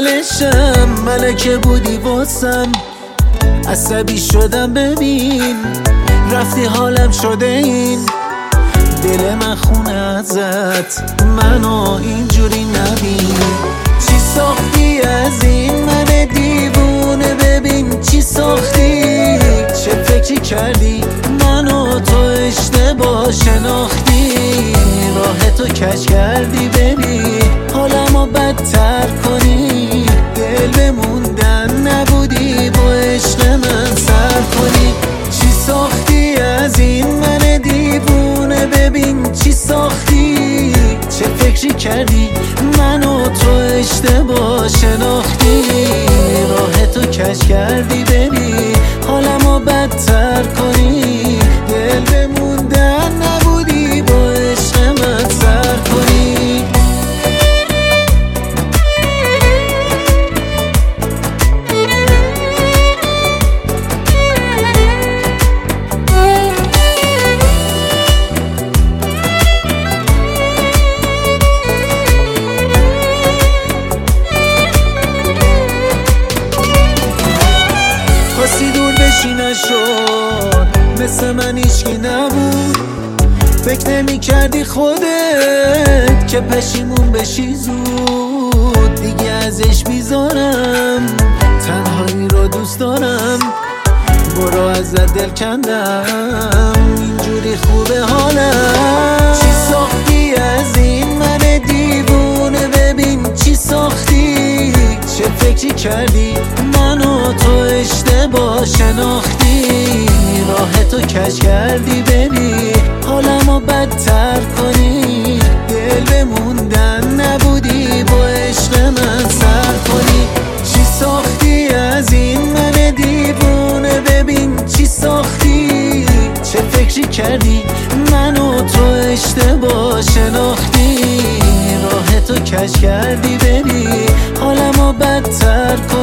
اولشم ملکه بودی واسم، عصبی شدم ببین رفتی حالم شده این دل من خونه ازت، منو اینجوری نبین. چی ساختی از این من دیوونه، ببین چی ساختی، چه فکری کردی منو تو اشتباه شناختی، راه تو کج کردی ببین حالمو بدتر کنی، دل بموندن نبودی با عشق من سر کنی. چی ساختی از این من دیوونه، ببین چی ساختی، چه فکری کردی منو تو اشتباه شناختی، راه تو کج کردی ببین حالمو بدتر کنی، دل بموندن نبودی با عشق من سر کنی. خواستی دور بشی نشد، مثل من ایشکی نبود، فکر نمی کردی خودت که پشیمون بشی زود، دیگه ازش بیزارم تنهایی رو دوست دارم، برو ازت دل کندم اینجوری خوبه حالم. چی ساختی از این من دیوونه، ببین چی ساختی، چه فکری کردی منو تو اشتباه شناختی، راه تو کج کردی ببین حالمو بدتر کنی، دل بموندن نبودی با عشق من سر کنی. چی ساختی از این من دیوونه، ببین چی ساختی، چه فکری کردی منو تو اشتباه شناختی، راه تو کج کردی ببین حالمو بدتر کنی.